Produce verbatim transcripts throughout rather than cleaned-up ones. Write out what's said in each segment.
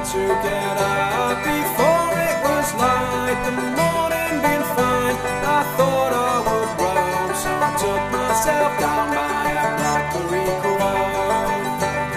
to get up before it was light. The morning been fine, I thought I would roam, so I took myself down by a blackberry grove.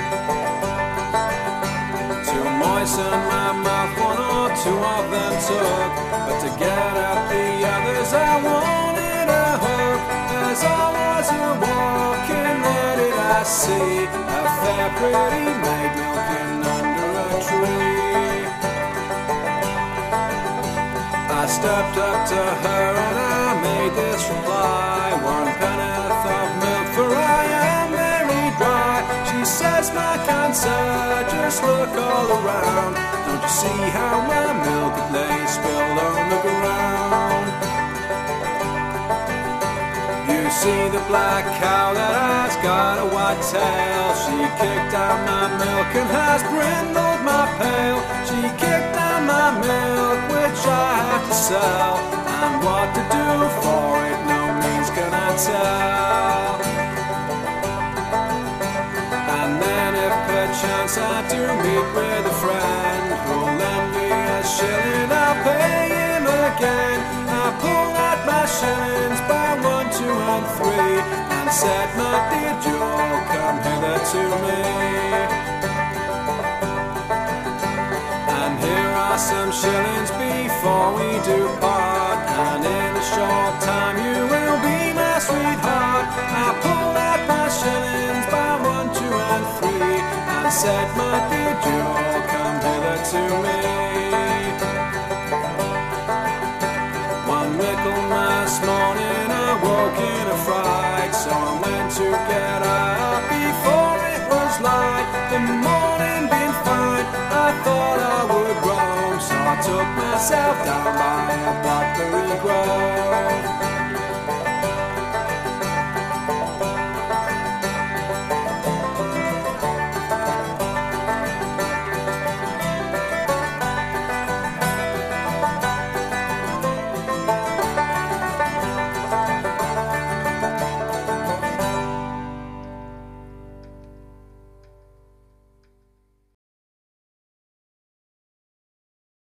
To moisten my mouth, one or two of them took, but to get at the others I wanted a hook. As I was a walking, there did I see a fair pretty maid milking under a tree. I stepped up to her and I made this reply: one penneth of milk, for I am very dry. She says, my kind sir, just look all around. Don't you see how my milk it lay spilled on the ground? You see the black cow that has got a white tail. She kicked down my milk and has brindled my pail. She kicked down my milk, which I have to sell, and what to do for it no means can I tell. And then if perchance I do meet with a friend who'll lend me a shilling, I'll pay him again. I pull out my shillings by one, two and three, and said, my dear Joe, come hither to me. And here are some shillings before we do part, and in a short time you will be my sweetheart. I pulled out my shillings by one, two and three, and said, my dear Joe, come hither to me. One Michaelmas morning I woke in a fright, so I went to get up before it was light. The morning been fine, I thought I would roam, so I took myself down by a blackberry grove.